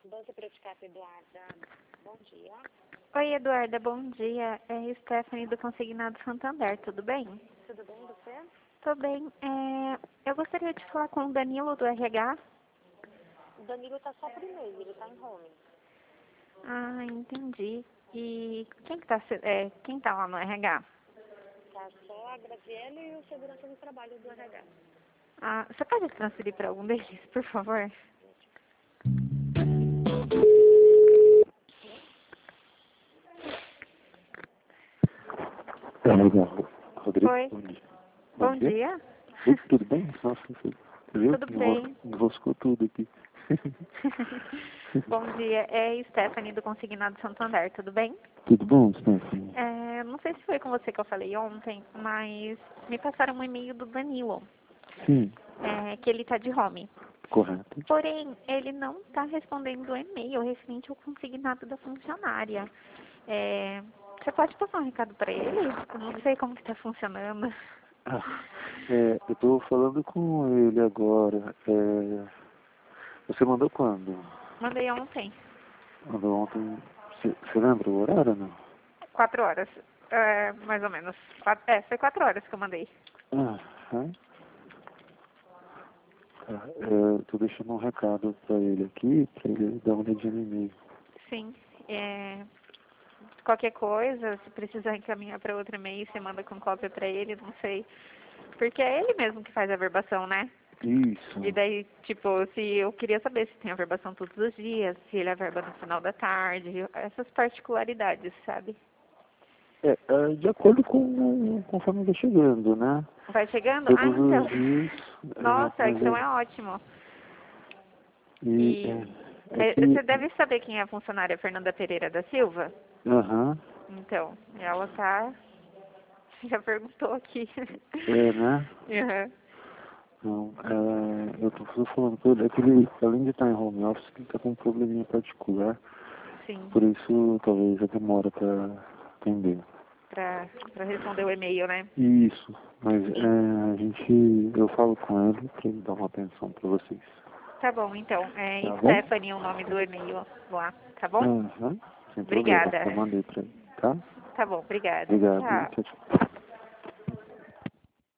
12 Praticato, Eduarda. Bom dia. Oi, Eduarda, bom dia. É Stephanie do Consignado Santander, tudo bem? Tudo bem, você? Tô bem. Eu gostaria de falar com o Danilo do RH. O Danilo tá só por e-mail, ele tá em home. Ah, entendi. E quem tá lá no RH? Tá só a Graziella e o segurança do trabalho do RH. Ah, você pode transferir para algum deles, por favor? Tá legal. Rodrigo, Oi. bom dia. Bom dia. Oi, tudo bem? Nossa, você viu? Tudo bem. Enroscou tudo aqui. Bom dia, é Stephanie do Consignado Santander, tudo bem? Tudo bom, Stephanie? Não sei se foi com você que eu falei ontem, mas me passaram um e-mail do Danilo, Sim, que ele tá de home. correto. Porém, ele não está respondendo o e-mail referente ao consignado da funcionária. Você pode passar um recado para ele? Eu não sei como que está funcionando. Ah, eu tô falando com ele agora. Você mandou quando? Mandei ontem, Mandou ontem. Você lembra o horário, não? 4 horas, mais ou menos. Foi 4 horas que eu mandei. Ah, tá. Eu tô deixando um recado pra ele aqui, pra ele dar uma olhadinha no e-mail. Sim. Qualquer coisa, se precisar encaminhar para outro e-mail, você manda com cópia para ele, não sei. Porque é ele mesmo que faz a verbação, né? Isso. E daí, tipo, se eu queria saber se tem a verbação todos os dias, se ele averba no final da tarde, essas particularidades, sabe? De acordo com conforme vai chegando, né? Vai chegando? Ah, Todos então. os dias. Nossa, Mas então é ótimo. e, E é que. você deve saber quem é a funcionária Fernanda Pereira da Silva? Aham. Então, ela tá. Já perguntou aqui. Né? Uhum. Não, eu tô só falando com ele, é que ele, além de estar em home office, ele tá com um probleminha particular, Sim, por isso talvez a demora pra atender. pra responder o e-mail, né? Isso, mas Sim. eu falo com ele pra ele dar uma atenção pra vocês. Tá bom, então. Tá bom? Stephanie, o nome do e-mail lá, tá bom? Aham, sem problema, Obrigada. eu mandei pra ele, tá? Tá bom, obrigada. Obrigado, Tchau. tchau, tchau.